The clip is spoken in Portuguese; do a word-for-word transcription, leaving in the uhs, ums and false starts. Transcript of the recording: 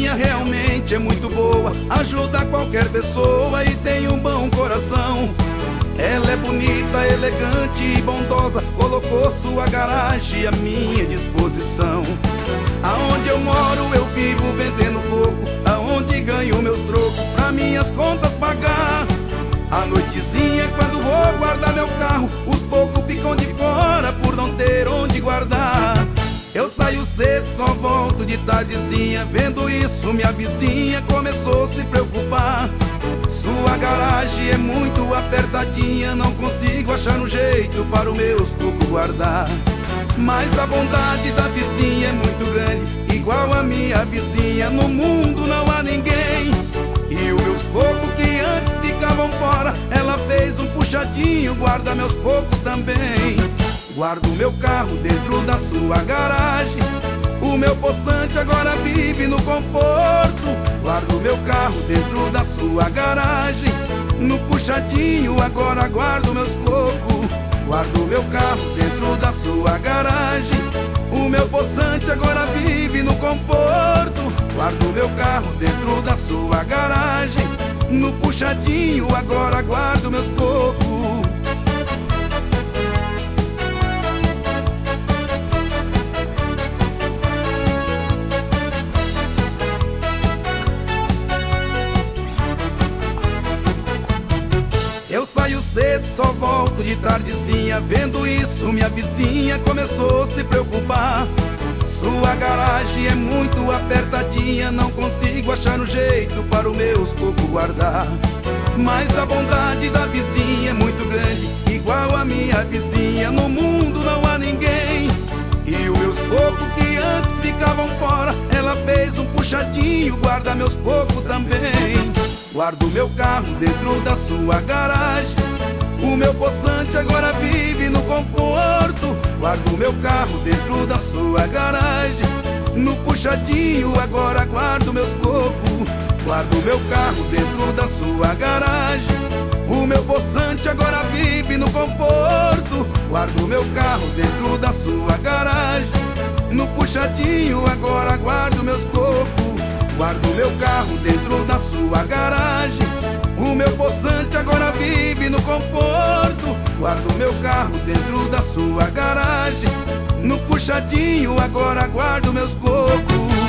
vizinha realmente é muito boa, ajuda qualquer pessoa e tem um bom coração. Ela é bonita, elegante e bondosa, colocou sua garagem à minha disposição. Aonde eu moro eu vivo vendendo coco, aonde ganho meus trocos pra minhas contas pagar. À noitezinha quando vou guardar meu carro, os cocos ficam de fora por não ter onde guardar. Eu saio cedo, só volto de tardezinha, vendo isso minha vizinha começou a se preocupar. Sua garagem é muito apertadinha, não consigo achar um jeito para os meus cocos guardar. Mas a bondade da vizinha é muito grande, igual a minha vizinha, no mundo não há ninguém. E os meus cocos que antes ficavam fora, ela fez um puxadinho, guarda meus cocos também. Guardo meu carro dentro da sua garagem, o meu poçante agora vive no conforto. Guardo meu carro dentro da sua garagem, no puxadinho agora guardo meus cocos. Guardo meu carro dentro da sua garagem, o meu poçante agora vive no conforto. Guardo meu carro dentro da sua garagem, no puxadinho agora guardo meus cocos. Eu saio cedo, só volto de tardezinha, vendo isso minha vizinha começou a se preocupar. Sua garagem é muito apertadinha, não consigo achar um jeito para os meus cocos guardar. Mas a bondade da vizinha é muito grande, igual a minha vizinha, no mundo não há ninguém. E os meus cocos que antes ficavam fora, ela fez um puxadinho, guarda meus cocos também. Guardo meu carro dentro da sua garagem, o meu poçante agora vive no conforto. Guardo meu carro dentro da sua garagem, no puxadinho agora guardo meus cocos. Guardo meu carro dentro da sua garagem, o meu poçante agora vive no conforto. Guardo meu carro dentro da sua garagem, no puxadinho agora guardo meus cocos. Guardo meu carro dentro da sua garagem, o meu poçante agora vive no conforto. Guardo meu carro dentro da sua garagem, no puxadinho agora guardo meus cocos.